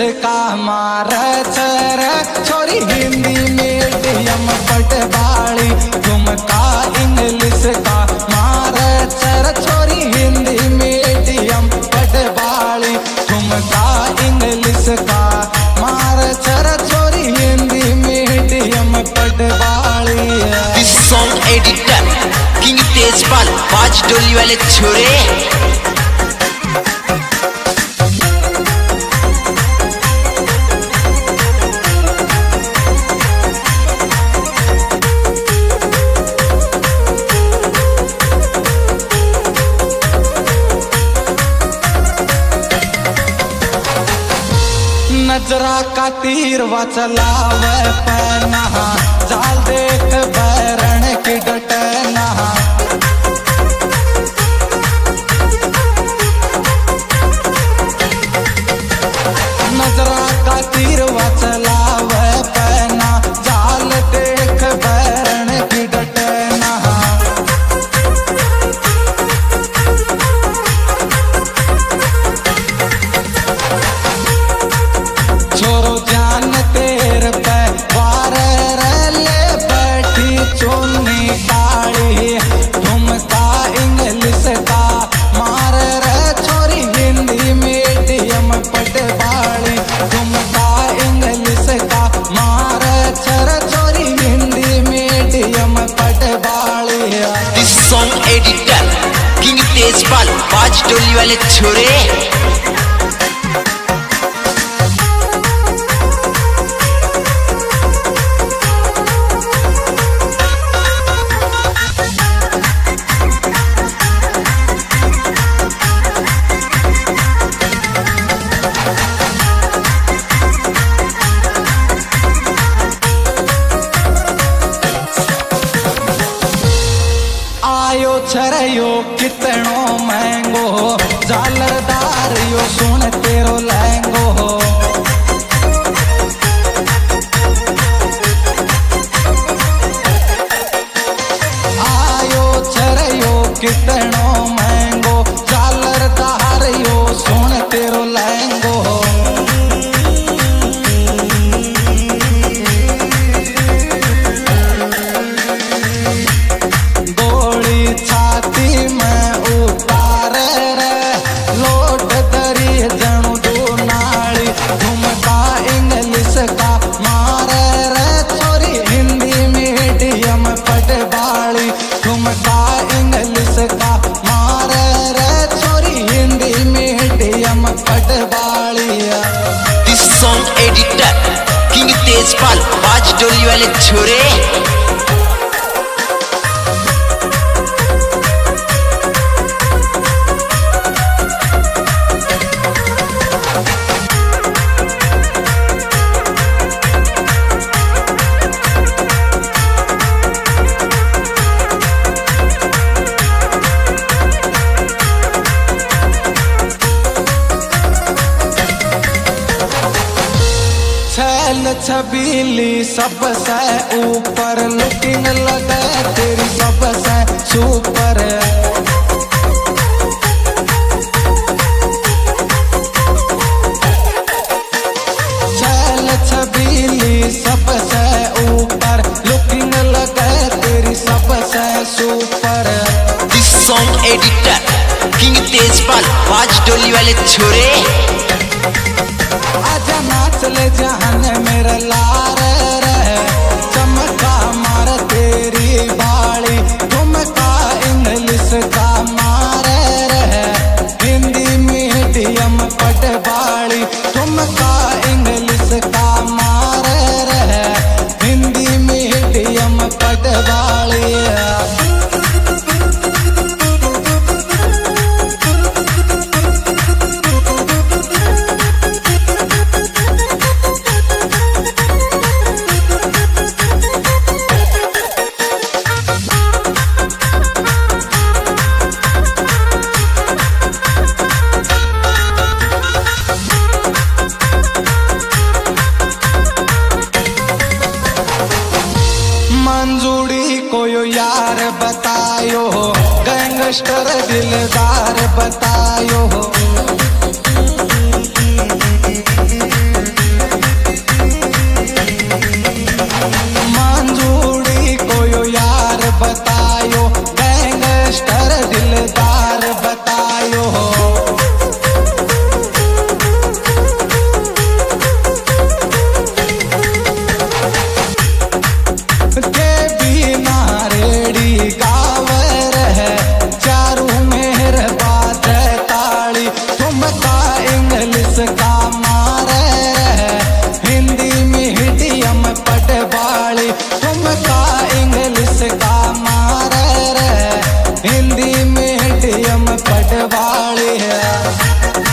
का मार चर छोरी हिंदी मीडियम पटवाली झुमका इंग्लिश का मार चर छोरी हिंदी मीडियम पटवाली झुमका इंग्लिश का मार चर छोरी हिंदी मीडियम पटवाली। This song editor king Tejpal बाज डोली वाले छोरे। नजरा का तीर वचलाव पैना जाल देख बैरण की डटना नजरा का तीर वचलाव पैना जाल देख बैरण की डटना छोरो जान तेर पे वार ले बैठी चुन्नी काली झुमका इंग्लिश का मार रे छोरी हिंदी मीडियम पटवाली झुमका इंग्लिश का मार चर छोरी हिंदी मीडियम पटवाली। This song editor king Tejpal बाज डोली वाले छोरे। आयो छरयो कितनो महंगो जालदार यो सुन तेरो लहंगो आयो छरयो कितनो महंगो जालदार यो सुन तेरो लहंगो छाती में उतार रे लोट दरी जणु दो नाली झुमका इंग्लिश का मार रे छोरी हिंदी मीडियम पटवाली झुमका इंग्लिश का मार रे छोरी हिंदी मीडियम पटवाली। This song editor king Tejpal बाज डोली वाले छोरे। छैल छबीली सबसे ऊपर लुकिंग लगे तेरी सबसे सुपर छैल छबीली सबसे ऊपर लुकिंग लगे तेरी सबसे super. This song editor king Tejpal बाज डोली वाले छोरे। आजा नाच ले जहान मेरा लार रहे चमका मार तेरी बाली झुमका इंग्लिश का मार रहे हिंदी मीडियम पटवाली झुमका इंग्लिश का मार रहे हिंदी मीडियम पटवाली। मंजूरी कोयो यार बतायो गैंगस्टर दिलदार बतायो बतायो, गैंगस्टर दिलदार बतायो। के बिना रेडी गावर है, चारू मेहर बात ताड़ी, ठुमका इंग्लिश का मारे है, हिंदी मीडियम पटवाड़ी, ठुमका इंग्लिश का मारे है, हिंदी मीडियम पटवाड़ी है।